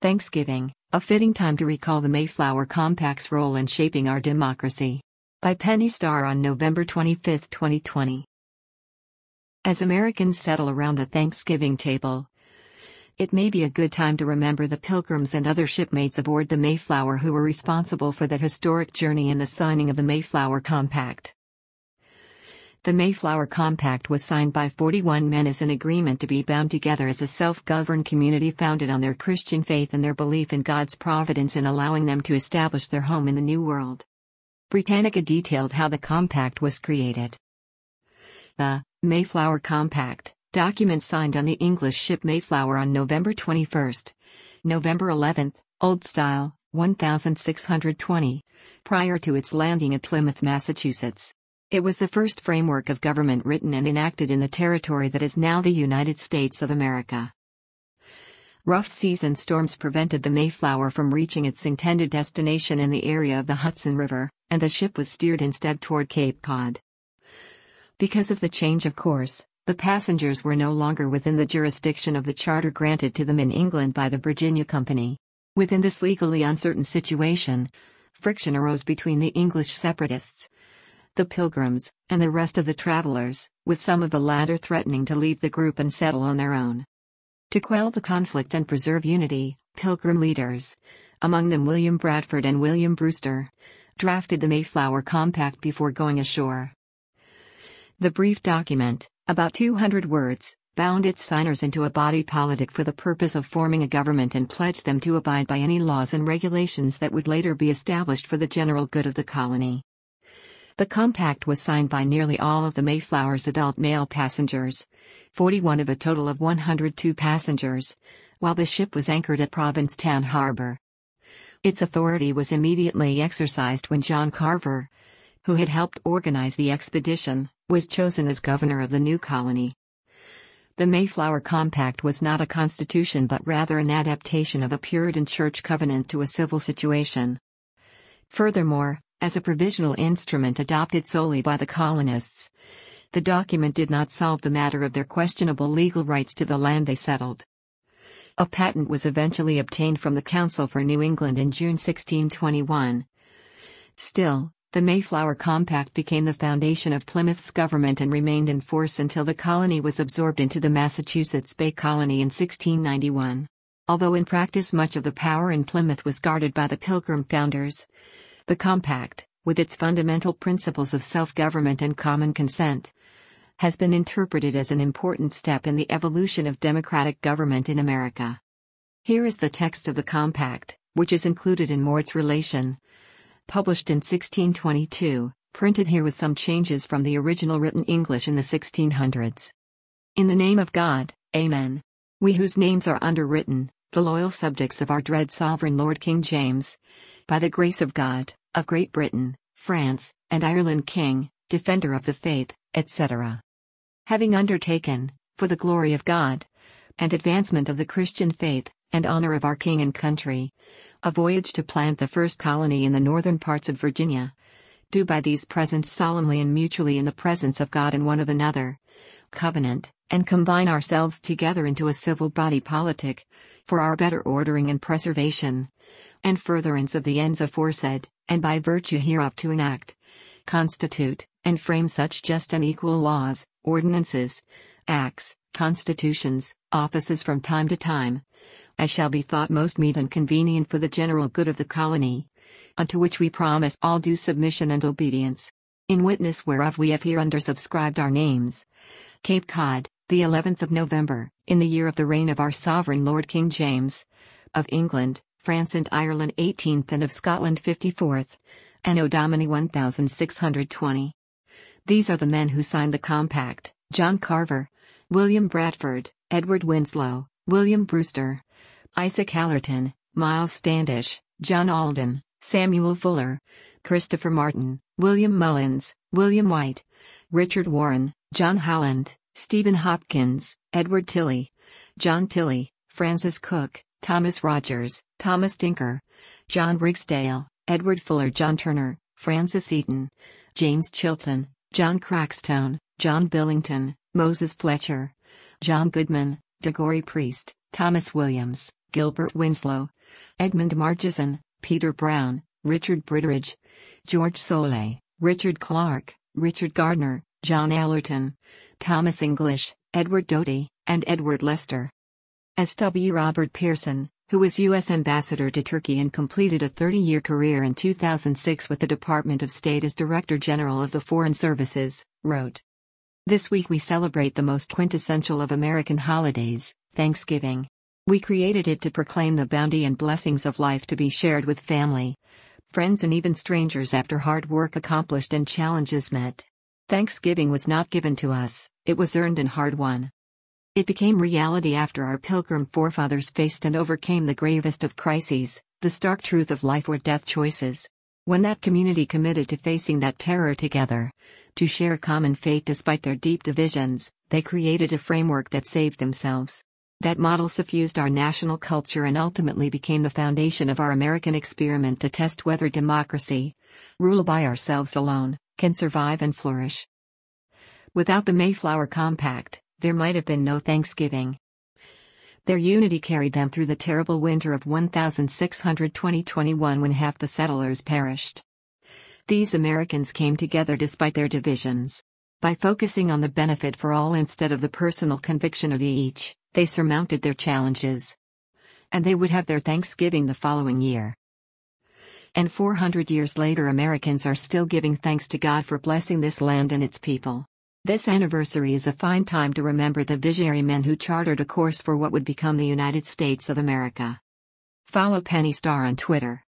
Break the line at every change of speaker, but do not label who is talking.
Thanksgiving, a fitting time to recall the Mayflower Compact's role in shaping our democracy. By Penny Starr on November 25, 2020. As Americans settle around the Thanksgiving table, it may be a good time to remember the Pilgrims and other shipmates aboard the Mayflower who were responsible for that historic journey and the signing of the Mayflower Compact. The Mayflower Compact was signed by 41 men as an agreement to be bound together as a self-governed community founded on their Christian faith and their belief in God's providence in allowing them to establish their home in the New World. Britannica detailed how the compact was created. The Mayflower Compact document signed on the English ship Mayflower on November 21, November 11, Old Style, 1620, prior to its landing at Plymouth, Massachusetts. It was the first framework of government written and enacted in the territory that is now the United States of America. Rough seas and storms prevented the Mayflower from reaching its intended destination in the area of the Hudson River, and the ship was steered instead toward Cape Cod. Because of the change of course, the passengers were no longer within the jurisdiction of the charter granted to them in England by the Virginia Company. Within this legally uncertain situation, friction arose between the English separatists, the Pilgrims, and the rest of the travelers, with some of the latter threatening to leave the group and settle on their own. To quell the conflict and preserve unity, Pilgrim leaders, among them William Bradford and William Brewster, drafted the Mayflower Compact before going ashore. The brief document, about 200 words, bound its signers into a body politic for the purpose of forming a government and pledged them to abide by any laws and regulations that would later be established for the general good of the colony. The compact was signed by nearly all of the Mayflower's adult male passengers, 41 of a total of 102 passengers, while the ship was anchored at Provincetown Harbor. Its authority was immediately exercised when John Carver, who had helped organize the expedition, was chosen as governor of the new colony. The Mayflower Compact was not a constitution but rather an adaptation of a Puritan church covenant to a civil situation. Furthermore, as a provisional instrument adopted solely by the colonists, the document did not solve the matter of their questionable legal rights to the land they settled. A patent was eventually obtained from the Council for New England in June 1621. Still, the Mayflower Compact became the foundation of Plymouth's government and remained in force until the colony was absorbed into the Massachusetts Bay Colony in 1691. Although in practice much of the power in Plymouth was guarded by the Pilgrim founders, the Compact, with its fundamental principles of self-government and common consent, has been interpreted as an important step in the evolution of democratic government in America. Here is the text of the Compact, which is included in Mort's Relation, published in 1622, printed here with some changes from the original written English in the 1600s. In the name of God, Amen. We whose names are underwritten, the loyal subjects of our dread sovereign Lord King James, by the grace of God, of Great Britain, France, and Ireland King, Defender of the Faith, etc. Having undertaken, for the glory of God, and advancement of the Christian faith, and honor of our King and country, a voyage to plant the first colony in the northern parts of Virginia, do by these present solemnly and mutually in the presence of God and one of another, covenant, and combine ourselves together into a civil body politic, for our better ordering and preservation, and furtherance of the ends aforesaid, and by virtue hereof to enact, constitute, and frame such just and equal laws, ordinances, acts, constitutions, offices from time to time, as shall be thought most meet and convenient for the general good of the colony, unto which we promise all due submission and obedience. In witness whereof we have hereunder subscribed our names. Cape Cod, the 11th of November, in the year of the reign of our sovereign Lord King James, of England, France and Ireland 18th and of Scotland 54th, Anno Domini 1620. These are the men who signed the compact: John Carver, William Bradford, Edward Winslow, William Brewster, Isaac Hallerton, Miles Standish, John Alden, Samuel Fuller, Christopher Martin, William Mullins, William White, Richard Warren, John Holland, Stephen Hopkins, Edward Tilley, John Tilley, Francis Cook, Thomas Rogers, Thomas Tinker, John Rigsdale, Edward Fuller, John Turner, Francis Eaton, James Chilton, John Crackstone, John Billington, Moses Fletcher, John Goodman, DeGory Priest, Thomas Williams, Gilbert Winslow, Edmund Murchison, Peter Brown, Richard Britteridge, George Soule, Richard Clark, Richard Gardner, John Allerton, Thomas English, Edward Doty, and Edward Lester. S.W. Robert Pearson, who was U.S. Ambassador to Turkey and completed a 30-year career in 2006 with the Department of State as Director General of the Foreign Services, wrote, "This week we celebrate the most quintessential of American holidays, Thanksgiving. We created it to proclaim the bounty and blessings of life to be shared with family, friends and even strangers after hard work accomplished and challenges met. Thanksgiving was not given to us, it was earned and hard won. It became reality after our Pilgrim forefathers faced and overcame the gravest of crises, the stark truth of life or death choices. When that community committed to facing that terror together, to share a common fate despite their deep divisions, they created a framework that saved themselves. That model suffused our national culture and ultimately became the foundation of our American experiment to test whether democracy, ruled by ourselves alone, can survive and flourish. Without the Mayflower Compact, there might have been no Thanksgiving. Their unity carried them through the terrible winter of 1620-21 when half the settlers perished. These Americans came together despite their divisions. By focusing on the benefit for all instead of the personal conviction of each, they surmounted their challenges. And they would have their Thanksgiving the following year. And 400 years later, Americans are still giving thanks to God for blessing this land and its people. This anniversary is a fine time to remember the visionary men who chartered a course for what would become the United States of America. Follow Penny Starr on Twitter.